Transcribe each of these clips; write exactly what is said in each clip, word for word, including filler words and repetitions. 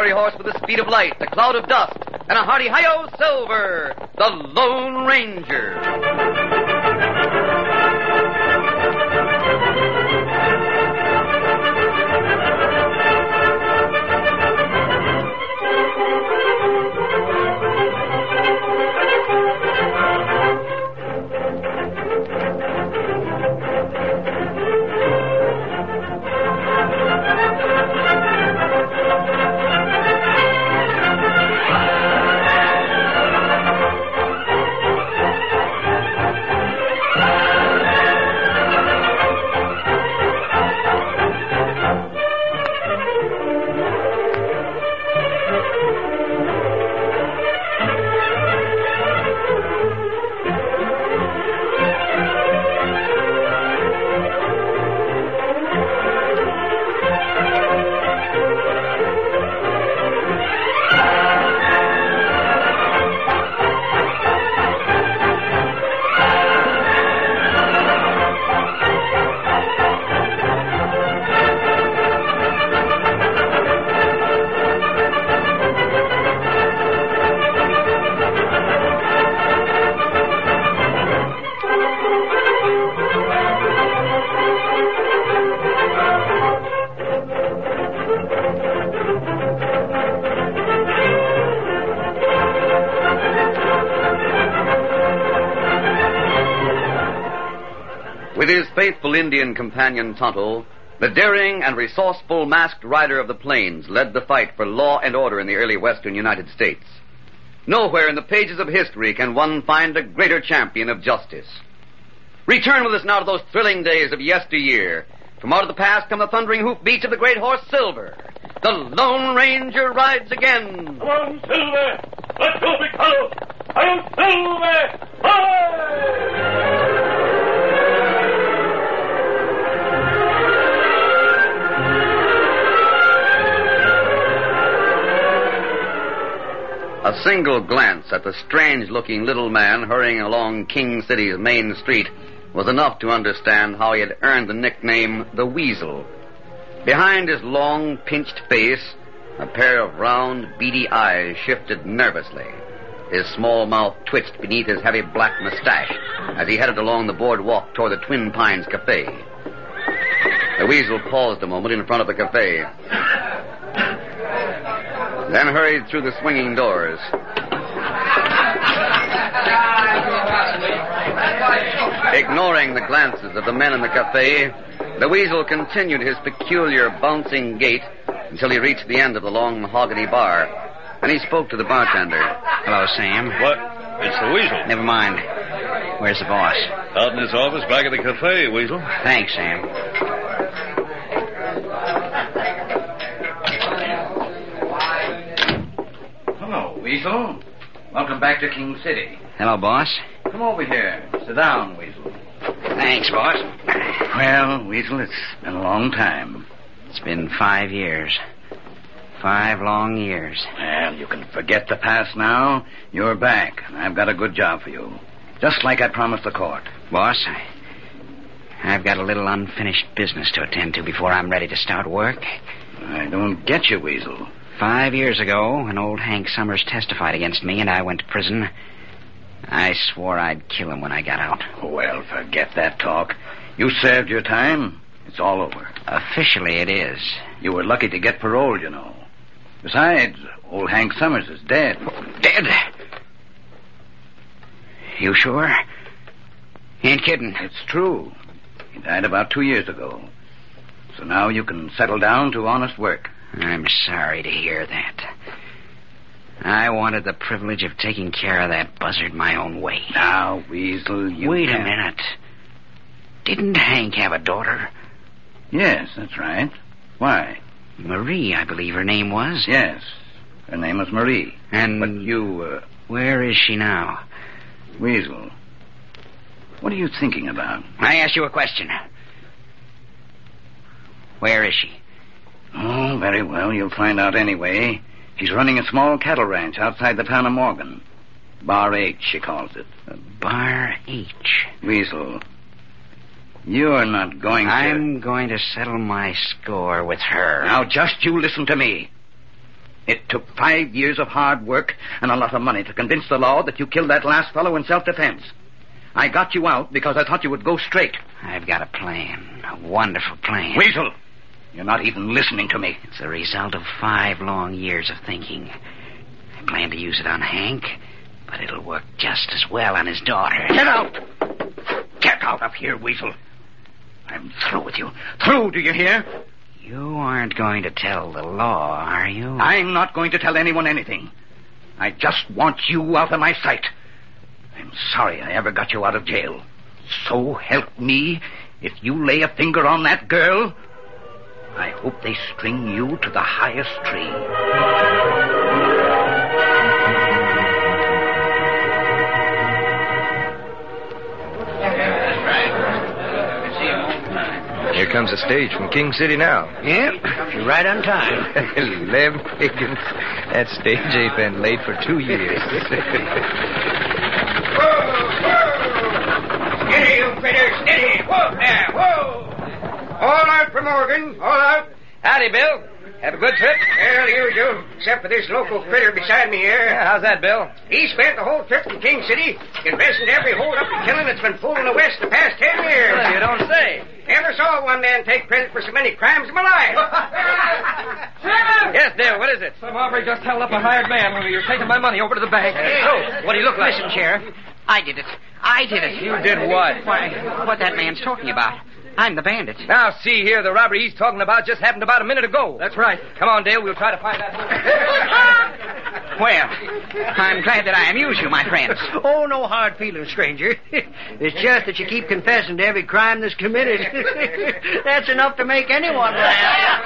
fiery horse with the speed of light, a cloud of dust, and a hearty hi-yo Silver, the Lone Ranger. With his faithful Indian companion Tonto, the daring and resourceful masked rider of the plains led the fight for law and order in the early western United States. Nowhere in the pages of history can one find a greater champion of justice. Return with us now to those thrilling days of yesteryear. From out of the past come the thundering hoofbeats of the great horse Silver. The Lone Ranger rides again. Come on, Silver! Let's go, big fellow! I'm Silver! Hi! A single glance at the strange-looking little man hurrying along King City's main street was enough to understand how he had earned the nickname the Weasel. Behind his long, pinched face, a pair of round, beady eyes shifted nervously. His small mouth twitched beneath his heavy black mustache as he headed along the boardwalk toward the Twin Pines Cafe. The Weasel paused a moment in front of the cafe, then hurried through the swinging doors. Ignoring the glances of the men in the cafe, the Weasel continued his peculiar bouncing gait until he reached the end of the long mahogany bar, and he spoke to the bartender. Hello, Sam. What? It's the Weasel. Never mind. Where's the boss? Out in his office back at the cafe, Weasel. Thanks, Sam. Hello, Weasel. Welcome back to King City. Hello, boss. Come over here. Sit down, Weasel. Thanks, boss. Well, Weasel, it's been a long time. It's been five years. Five long years. Well, you can forget the past now. You're back, and I've got a good job for you. Just like I promised the court. Boss, I, I've got a little unfinished business to attend to before I'm ready to start work. I don't get you, Weasel. Five years ago, when old Hank Summers testified against me and I went to prison, I swore I'd kill him when I got out. Well, forget that talk. You served your time. It's all over. Officially, it is. You were lucky to get parole, you know. Besides, old Hank Summers is dead. Dead? You sure? You ain't kidding. It's true. He died about two years ago. So now you can settle down to honest work. I'm sorry to hear that. I wanted the privilege of taking care of that buzzard my own way. Now, Weasel, you Wait can't... a minute. Didn't Hank have a daughter? Yes, that's right. Why? Marie, I believe her name was. Yes. Her name was Marie. And... But you, uh... Where is she now? Weasel, what are you thinking about? I ask you a question. Where is she? Oh, very well. You'll find out anyway. She's running a small cattle ranch outside the town of Morgan. Bar H, she calls it. Bar H. Weasel, you're not going to... I'm going to settle my score with her. Now, just you listen to me. It took five years of hard work and a lot of money to convince the law that you killed that last fellow in self-defense. I got you out because I thought you would go straight. I've got a plan. A wonderful plan. Weasel, you're not even listening to me. It's the result of five long years of thinking. I plan to use it on Hank, but it'll work just as well on his daughter. Get out! Get out of here, Weasel. I'm through with you. Through, do you hear? You aren't going to tell the law, are you? I'm not going to tell anyone anything. I just want you out of my sight. I'm sorry I ever got you out of jail. So help me, if you lay a finger on that girl, I hope they string you to the highest tree. Here comes a stage from King City now. Yep, you're right on time. Lem Higgins. That stage ain't been late for two years. Whoa, whoa! Steady, you critter, steady! Whoa there, whoa! All out for Morgan, all out. Howdy, Bill. Have a good trip? Well, usual, except for this local critter beside me here. Yeah, how's that, Bill? He spent the whole trip from King City confessing to every hold-up and killing that's been pulled in the West the past ten years. Well, you don't say. Never saw one man take credit for so many crimes in my life. Yes, Bill, what is it? Some hombre just held up a hired man when we were taking my money over to the bank. Hey. So, what do you look like? Listen, Sheriff. I did it. I did it. You did what? Why, what that man's talking about. I'm the bandit. Now, see here, the robbery he's talking about just happened about a minute ago. That's right. Come on, Dale, we'll try to find out. Well, I'm glad that I amuse you, my friends. Oh, no hard feelings, stranger. It's just that you keep confessing to every crime that's committed. That's enough to make anyone laugh.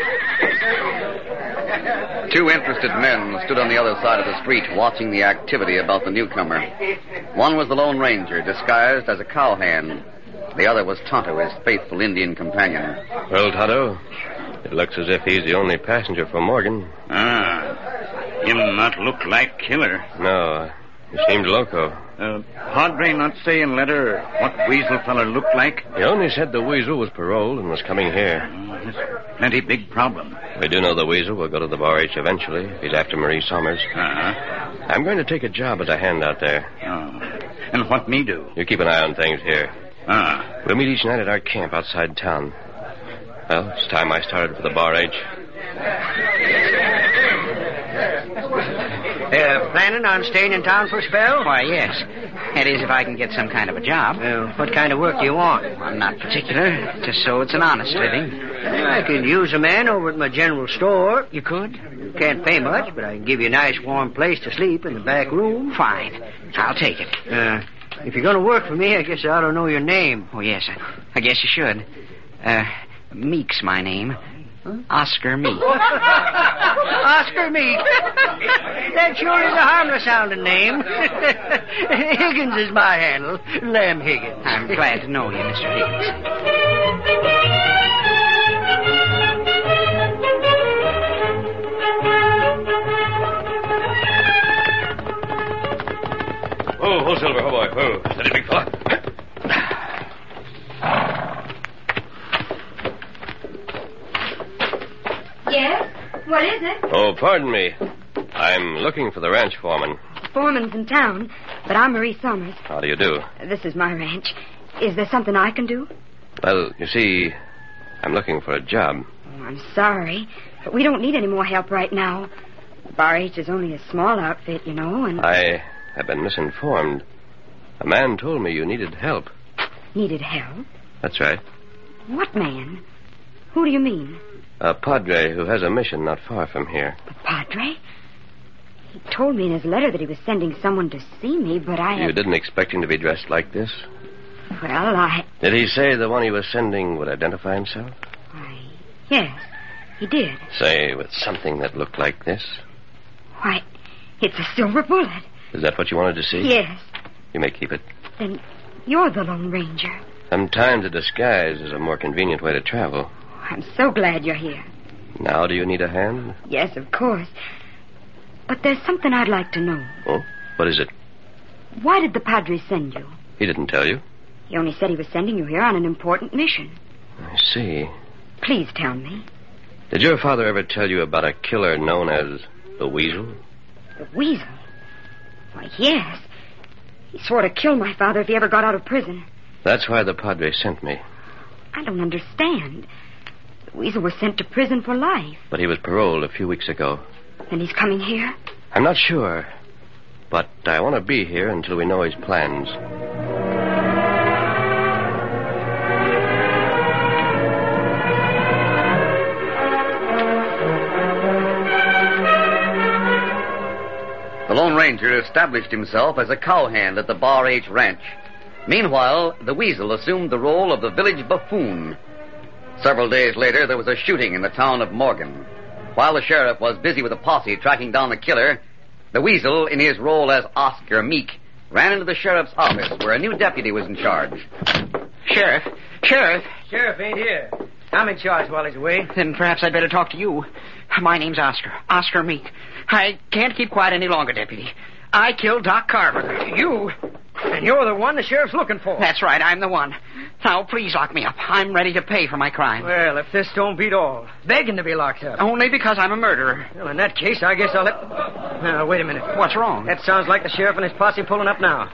Two interested men stood on the other side of the street watching the activity about the newcomer. One was the Lone Ranger, disguised as a cowhand. The other was Tonto, his faithful Indian companion. Well, Tonto, it looks as if he's the only passenger for Morgan. Ah, him not look like killer. No, he seemed loco. Uh, Padre not say in letter what Weasel feller looked like? He only said the Weasel was paroled and was coming here. Uh, it's plenty big problem. We do know the Weasel will go to the Bar H eventually if he's after Marie Somers. Uh-huh. I'm going to take a job as a hand out there. Oh. And what me do? You keep an eye on things here. Ah. We'll meet each night at our camp outside town. Well, it's time I started for the Bar H. Uh, planning on staying in town for a spell? Why, yes. That is, if I can get some kind of a job. Well, what kind of work do you want? I'm not particular, just so it's an honest living. Well, I could use a man over at my general store. You could? You can't pay much, but I can give you a nice warm place to sleep in the back room. Fine. I'll take it. Uh, if you're going to work for me, I guess I ought to know your name. Oh, yes. I, I guess you should. Uh, Meek's my name. Huh? Oscar Meek. Oscar Meek. That sure is a harmless-sounding name. Higgins is my handle. Lem Higgins. I'm glad to know you, Mister Higgins. Oh, oh, Silver, oh, boy. Oh, steady, big fella. Yes? What is it? Oh, pardon me. I'm looking for the ranch foreman. Foreman's in town, but I'm Marie Somers. How do you do? This is my ranch. Is there something I can do? Well, you see, I'm looking for a job. Oh, I'm sorry, but we don't need any more help right now. The Bar H is only a small outfit, you know, and... I have been misinformed. A man told me you needed help. Needed help? That's right. What man? Who do you mean? A padre who has a mission not far from here. The padre? He told me in his letter that he was sending someone to see me, but I... You had... didn't expect him to be dressed like this? Well, I... Did he say the one he was sending would identify himself? Why, yes, he did. Say, with something that looked like this? Why, it's a silver bullet. Is that what you wanted to see? Yes. You may keep it. Then you're the Lone Ranger. Sometimes a disguise is a more convenient way to travel. I'm so glad you're here. Now do you need a hand? Yes, of course. But there's something I'd like to know. Oh? What is it? Why did the Padre send you? He didn't tell you. He only said he was sending you here on an important mission. I see. Please tell me. Did your father ever tell you about a killer known as the Weasel? The Weasel? Why, yes. He swore to kill my father if he ever got out of prison. That's why the Padre sent me. I don't understand. The Weasel was sent to prison for life. But he was paroled a few weeks ago. And he's coming here? I'm not sure. But I want to be here until we know his plans. The Lone Ranger established himself as a cowhand at the Bar H Ranch. Meanwhile, the Weasel assumed the role of the village buffoon. Several days later, there was a shooting in the town of Morgan. While the sheriff was busy with a posse tracking down the killer, the Weasel, in his role as Oscar Meek, ran into the sheriff's office where a new deputy was in charge. Sheriff! Sheriff! Sheriff ain't here. I'm in charge while he's away. Then perhaps I'd better talk to you. My name's Oscar. Oscar Meek. I can't keep quiet any longer, Deputy. I killed Doc Carver. You? And you're the one the sheriff's looking for. That's right, I'm the one. Now, please lock me up. I'm ready to pay for my crime. Well, if this don't beat all, begging to be locked up. Only because I'm a murderer. Well, in that case, I guess I'll let... Now, wait a minute. What's wrong? That sounds like the sheriff and his posse pulling up now.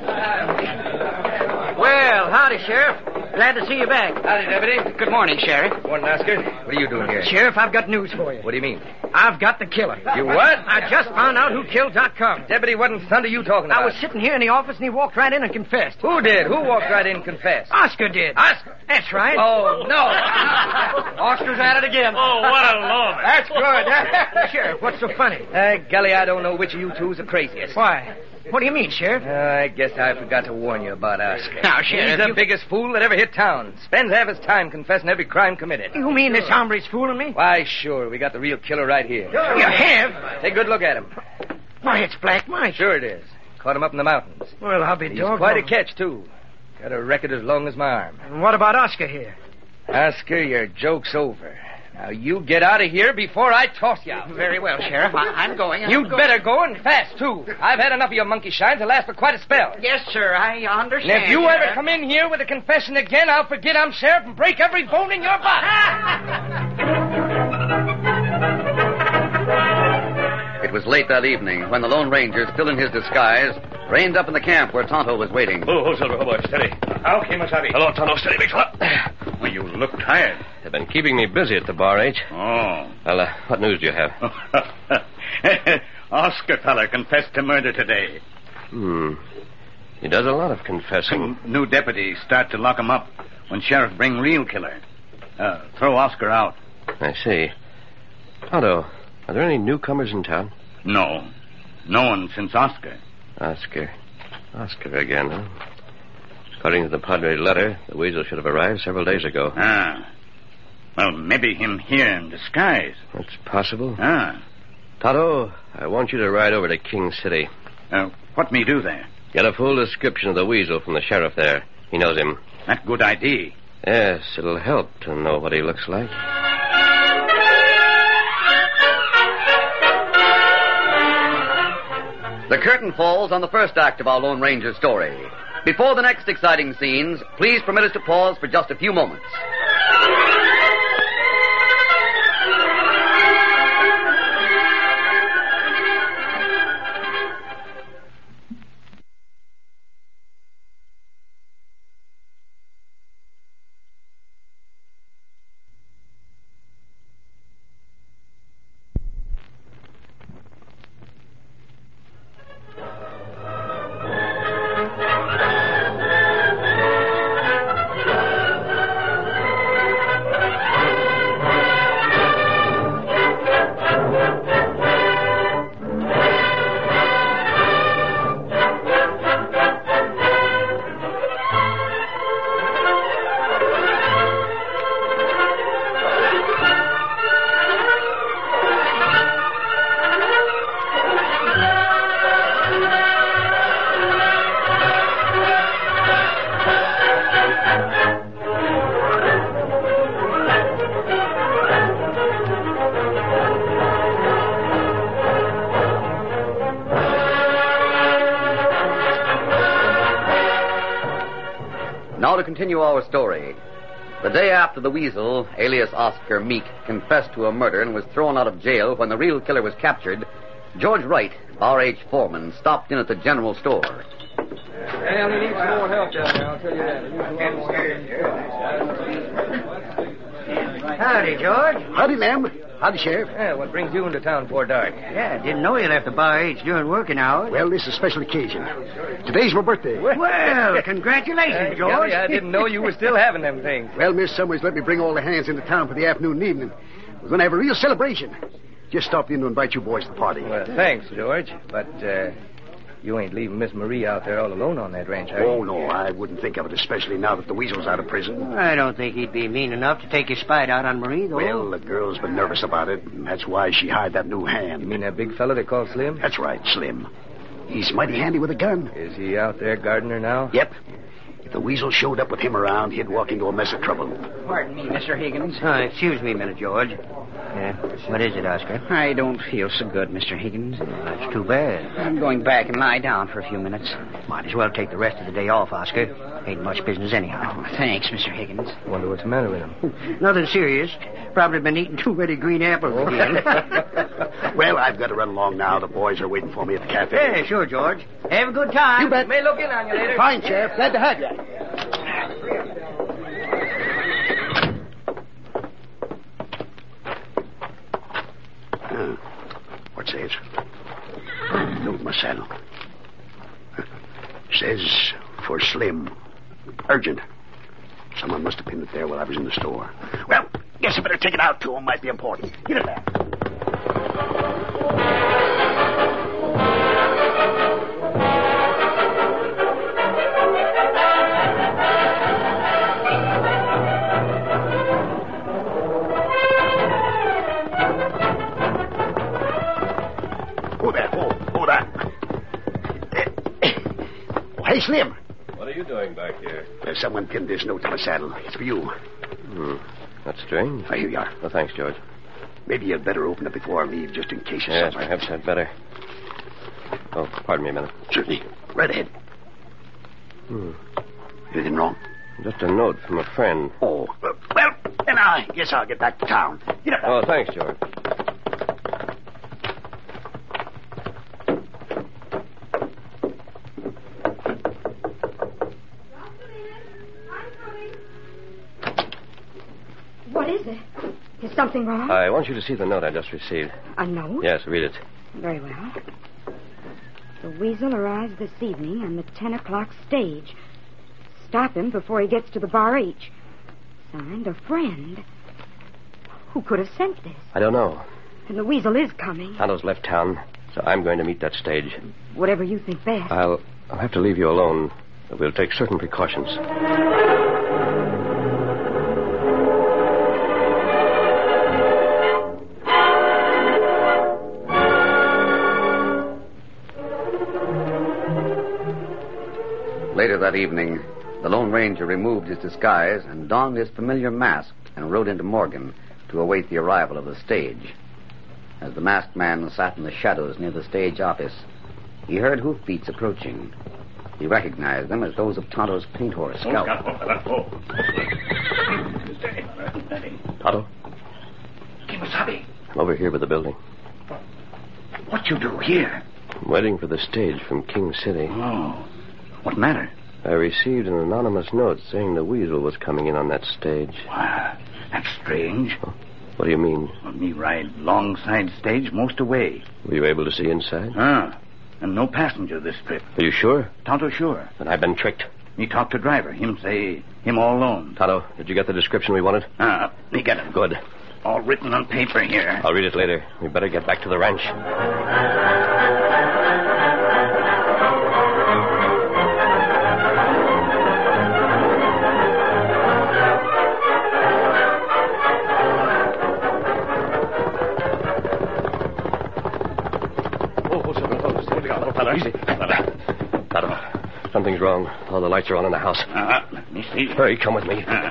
Well, howdy, Sheriff. Glad to see you back. Howdy, Deputy. Good morning, Sheriff. Morning, Oscar. What are you doing here? Sheriff, I've got news for you. What do you mean? I've got the killer. You what? I just found out who killed Doc Carver. Deputy, what in thunder you talking about? I was sitting here in the office, and he walked right in and confessed. Who did? Who walked right in and confessed? Oscar did. Oscar? That's right. Oh, no. Oscar's at it again. Oh, what a love. That's good. Sheriff, what's so funny? Uh, golly, I don't know which of you two is the craziest. Why? What do you mean, Sheriff? Uh, I guess I forgot to warn you about Oscar. Now, Sheriff, He's the you- biggest fool that ever hit town. Spends half his time confessing every crime committed. You mean this hombre's fooling me? Why, sure. We got the real killer right here. You have? Take a good look at him. Why, it's Black Mike. Sure it is. Caught him up in the mountains. Well, I'll be He's doggone. quite a catch, too. Got a record as long as my arm. And what about Oscar here? Oscar, your joke's over. Now, you get out of here before I toss you out. Very well, Sheriff. I- I'm going. I'm You'd going. better go, and fast, too. I've had enough of your monkey shine to last for quite a spell. Yes, sir. I understand. And if you Sheriff. ever come in here with a confession again, I'll forget I'm sheriff and break every bone in your body. It was late that evening when the Lone Ranger, still in his disguise, reined up in the camp where Tonto was waiting. Oh, oh, Silver, oh, boy, steady. Okay, Masabi. Hello, Tonto. Steady, big fella. Well, you look tired. They've been keeping me busy at the Bar H. Oh. Well, uh, what news do you have? Oscar feller confessed to murder today. Hmm. He does a lot of confessing. New deputy start to lock him up when sheriff bring real killer. Uh, throw Oscar out. I see. Tonto, are there any newcomers in town? No. No one since Oscar. Oscar. Oscar again, huh? According to the Padre's letter, the Weasel should have arrived several days ago. Ah. Well, maybe him here in disguise. That's possible. Ah. Tonto, I want you to ride over to King City. Uh, what me do there? Get a full description of the Weasel from the sheriff there. He knows him. That good idea. Yes, it'll help to know what he looks like. The curtain falls on the first act of our Lone Ranger story. Before the next exciting scenes, please permit us to pause for just a few moments. Now to continue our story. The day after the Weasel, alias Oscar Meek, confessed to a murder and was thrown out of jail when the real killer was captured, George Wright, R H foreman, stopped in at the general store. Well, he needs some more help down there, I'll tell you that. He needs a lot more help. Howdy, George. Howdy, ma'am. Howdy, Sheriff. Yeah, what brings you into town before dark? Yeah, didn't know you left the bar H during working hours. Well, this is a special occasion. Today's my birthday. Well, congratulations, Uh, George. Golly, I didn't know you were still having them things. Well, Miss Summers let me bring all the hands into town for the afternoon and evening. We're going to have a real celebration. Just stopped in to invite you boys to the party. Well, thanks, George. But, uh, you ain't leaving Miss Marie out there all alone on that ranch, are you? Oh, no, I wouldn't think of it, especially now that the Weasel's out of prison. I don't think he'd be mean enough to take his spite out on Marie, though. Well, the girl's been nervous about it, and that's why she hired that new hand. You mean that big fella they call Slim? That's right, Slim. He's mighty handy with a gun. Is he out there guarding her now? Yep. If the Weasel showed up with him around, he'd walk into a mess of trouble. Pardon me, Mister Higgins. Oh, excuse me a minute, George. Yeah, what is it, Oscar? I don't feel so good, Mister Higgins. That's too bad. I'm going back and lie down for a few minutes. Might as well take the rest of the day off, Oscar. Ain't much business anyhow. Oh, thanks, Mister Higgins. Wonder what's the matter with him. Nothing serious. Probably been eating too many green apples again. Well, I've got to run along now. The boys are waiting for me at the cafe. Yeah, sure, George. Have a good time. You bet. May look in on you later. Fine, Sheriff. Glad to have you. Uh, what's this? Note my saddle. Says for Slim. Urgent. Someone must have pinned it there while I was in the store. Well, guess I better take it out to him. Might be important. Get it there. Oh, there. Oh, oh, that. Oh, hey, Slim. What are you doing back here? There's someone pinned this note to my saddle. It's for you. Hmm. That's strange. Oh, here you are. Well, thanks, George. Maybe you'd better open it before I leave, just in case Yes, it's something. perhaps I'd better. Oh, pardon me a minute. Certainly. Right ahead. Hmm. Anything wrong? Just a note from a friend. Oh, uh, well, then I guess I'll get back to town. Get up. Oh, thanks, George. What is it? Is something wrong? I want you to see the note I just received. A note? Yes, read it. Very well. The Weasel arrives this evening on the ten o'clock stage. Stop him before he gets to the Bar H. Signed, a friend. Who could have sent this? I don't know. And the Weasel is coming. Tonto's left town, so I'm going to meet that stage. Whatever you think best. I'll, I'll have to leave you alone, but we'll take certain precautions. Later that evening, the Lone Ranger removed his disguise and donned his familiar mask and rode into Morgan to await the arrival of the stage. As the masked man sat in the shadows near the stage office, he heard hoofbeats approaching. He recognized them as those of Tonto's paint horse, Scout. Tonto, Kimasabi, I'm over here by the building. what you do here? I'm waiting for the stage from King City. Oh, what matter? I received an anonymous note saying the Weasel was coming in on that stage. Why, that's strange. What do you mean? Well, me ride long side stage most away. Were you able to see inside? Ah, and no passenger this trip. Are you sure? Tonto sure. Then I've been tricked. Me talk to driver. Him say him all alone. Tonto, did you get the description we wanted? Ah, me get it. Good. All written on paper here. I'll read it later. We better get back to the ranch. Tonto, something's wrong. All the lights are on in the house. Uh, let me see. Hurry, come with me. Uh,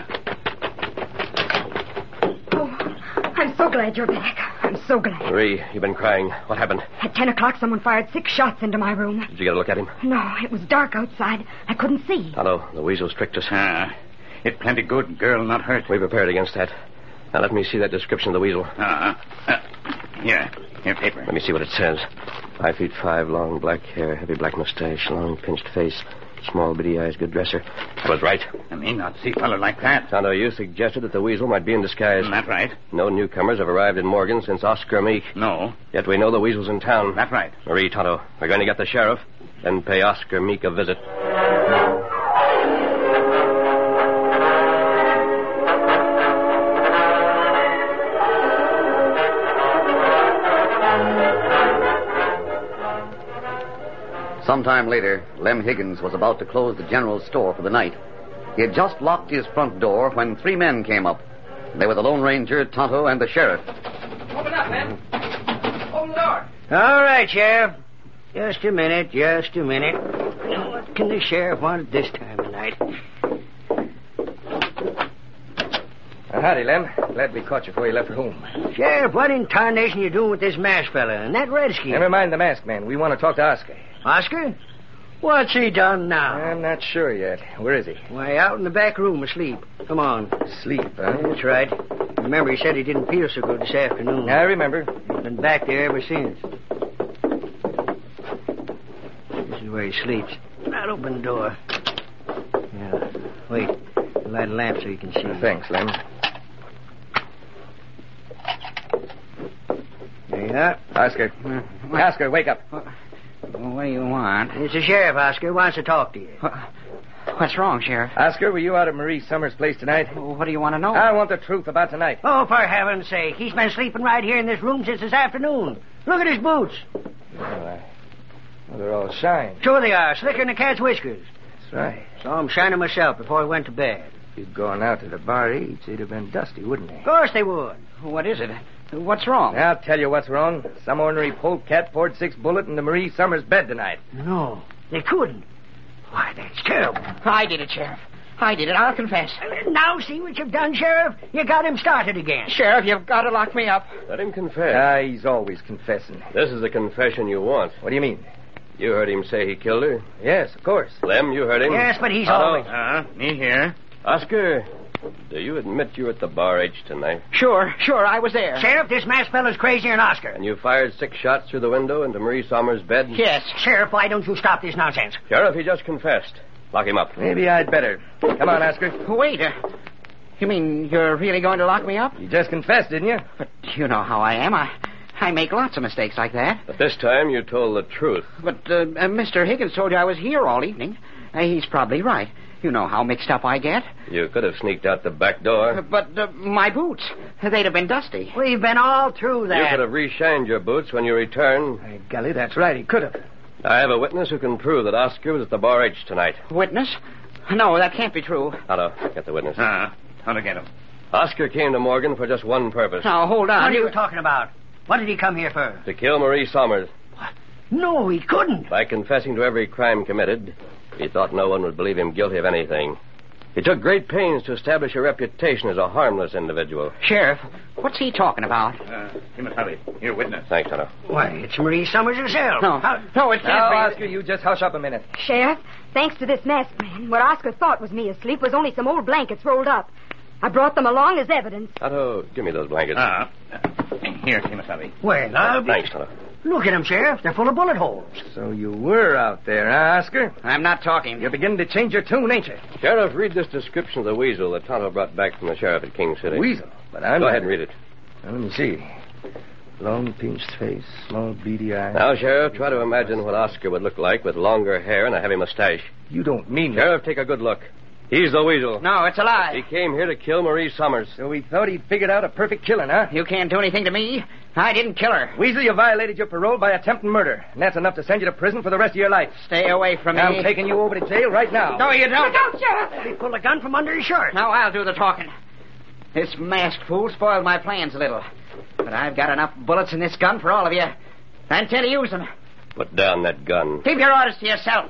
Oh, I'm so glad you're back. I'm so glad. Marie, you've been crying. What happened? At ten o'clock, someone fired six shots into my room. Did you get a look at him? No, it was dark outside. I couldn't see. Tonto, the Weasel's tricked us. uh, Hit plenty good, girl not hurt. We prepared against that. Now let me see that description of the weasel. Uh-huh. Uh, here, here, paper. Let me see what it says. Five feet five, long black hair, heavy black mustache, long pinched face, small bitty eyes, good dresser. I was right. I mean, not see a fellow like that. Tonto, you suggested that the weasel might be in disguise. That's right. No newcomers have arrived in Morgan since Oscar Meek. No. Yet we know the weasel's in town. That's right. Marie, Tonto, we're going to get the sheriff, then pay Oscar Meek a visit. Sometime later, Lem Higgins was about to close the general store for the night. He had just locked his front door when three men came up. They were the Lone Ranger, Tonto, and the sheriff. Open up, Lem. Open the door. All right, Sheriff. Just a minute, just a minute. What can the sheriff want at this time of night? Uh, howdy, Lem. Glad we caught you before you left for home. Sheriff, what in tarnation you doing with this masked fella and that redskin? Never mind the masked man. We want to talk to Oscar. Oscar? What's he done now? I'm not sure yet. Where is he? Why, out in the back room asleep. Come on. Asleep, huh? That's right. Remember, he said he didn't feel so good this afternoon. I remember. He's been back there ever since. This is where he sleeps. Right, open the door. Yeah. Wait. Light a lamp so you can see. Uh, thanks, Lem. There you are. Oscar. What? Oscar, wake up. What do you want? It's the sheriff, Oscar. Wants to talk to you. What's wrong, Sheriff? Oscar, were you out at Marie Summers' place tonight? What do you want to know? I want the truth about tonight. Oh, for heaven's sake. He's been sleeping right here in this room since this afternoon. Look at his boots. Oh, I... well, they're all shined. Sure they are. Slicker than a cat's whiskers. That's right. Saw him shining myself before he went to bed. If you'd gone out to the bar each, they'd have been dusty, wouldn't they? Of course they would. What is it? What's wrong? I'll tell you what's wrong. Some ornery polecat poured six bullet in the Marie Summers' bed tonight. No, they couldn't. Why, that's terrible. I did it, Sheriff. I did it. I'll confess. Now see what you've done, Sheriff? You got him started again. Sheriff, you've got to lock me up. Let him confess. Ah, he's always confessing. This is the confession you want. What do you mean? You heard him say he killed her. Yes, of course. Lem, you heard him. Yes, but he's Otto. always... Uh, me here. Oscar, do you admit you were at the bar H tonight? Sure, sure, I was there. Sheriff, this masked fellow's crazier than Oscar. And you fired six shots through the window into Marie Summers' bed? Yes. Sheriff, why don't you stop this nonsense? Sheriff, he just confessed. Lock him up. Maybe I'd better. Come on, Oscar. Wait, uh, you mean you're really going to lock me up? You just confessed, didn't you? But you know how I am. I, I make lots of mistakes like that. But this time you told the truth. But uh, uh, Mister Higgins told you I was here all evening. Uh, he's probably right. You know how mixed up I get. You could have sneaked out the back door. Uh, but uh, my boots, they'd have been dusty. We've been all through that. You could have reshined your boots when you returned. By golly, that's right. He could have. I have a witness who can prove that Oscar was at the bar H tonight. Witness? No, that can't be true. Otto, get the witness. Uh, how to get him? Oscar came to Morgan for just one purpose. Now, hold on. What are you talking about? What did he come here for? To kill Marie Summers. No, he couldn't. By confessing to every crime committed, he thought no one would believe him guilty of anything. He took great pains to establish a reputation as a harmless individual. Sheriff, what's he talking about? Uh, him and Hubby. Here, witness. Thanks, Otto. Why, it's Marie Summers herself. No, How... no, it can't Now, be. Oscar, you just hush up a minute. Sheriff, thanks to this masked man, what Oscar thought was me asleep was only some old blankets rolled up. I brought them along as evidence. Otto, give me those blankets. Uh, here, him and Hubby. Well, I'll be... Thanks, Otto. Look at them, Sheriff. They're full of bullet holes. So you were out there, huh, Oscar? I'm not talking. You're beginning to change your tune, ain't you? Sheriff, read this description of the weasel that Tonto brought back from the sheriff at King City. Weasel. But I'm Go not- ahead and read it. Now, let me see. Long pinched face, small beady eyes. Now, Sheriff, try to imagine what Oscar would look like with longer hair and a heavy mustache. You don't mean that. Sheriff, take a good look. He's the weasel. No, it's a lie. He came here to kill Marie Summers. So we thought he'd figured out a perfect killing, huh? You can't do anything to me. I didn't kill her. Weasel, you violated your parole by attempting murder. And that's enough to send you to prison for the rest of your life. Stay away from me. I'm taking you over to jail right now. No, you don't. Don't, Sheriff. He pulled a gun from under his shirt. Now I'll do the talking. This masked fool spoiled my plans a little. But I've got enough bullets in this gun for all of you. I intend to use them. Put down that gun. Keep your orders to yourself.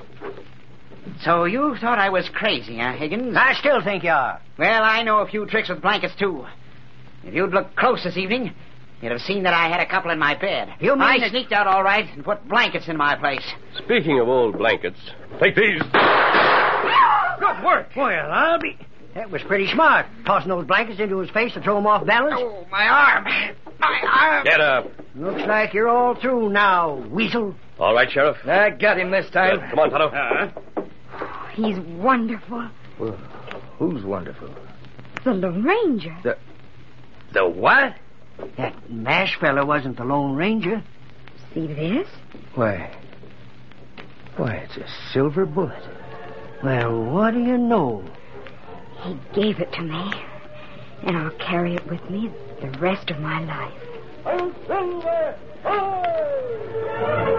So you thought I was crazy, huh, Higgins? I still think you are. Well, I know a few tricks with blankets, too. If you'd looked close this evening, you'd have seen that I had a couple in my bed. You mean I that- sneaked out all right and put blankets in my place. Speaking of old blankets, take these. Good work. Well, I'll be... That was pretty smart, tossing those blankets into his face to throw him off balance. Oh, my arm. My arm. Get up. Looks like you're all through now, Weasel. All right, Sheriff. I got him this time. Good. Come on, Tonto. Oh, he's wonderful. Well, who's wonderful? The Lone Ranger. The, the what? That masked fella wasn't the Lone Ranger. See this? Why, why, it's a silver bullet. Well, what do you know? He gave it to me, and I'll carry it with me the rest of my life. Hail Silver! Hi!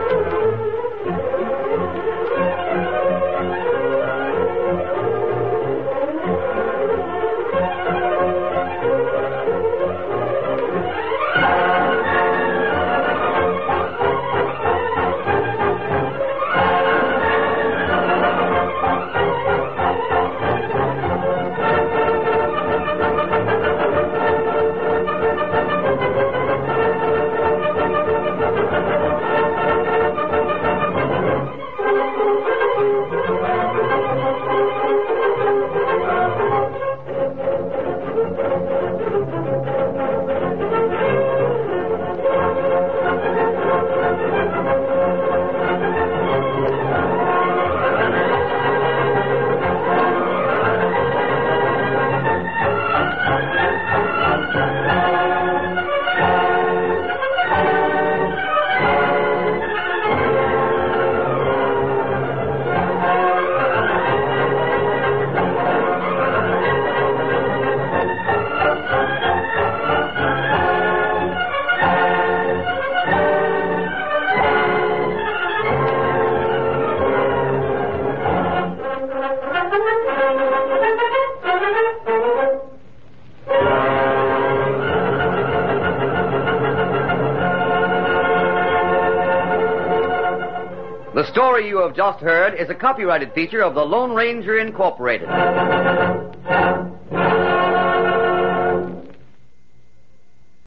The story you have just heard is a copyrighted feature of the Lone Ranger Incorporated.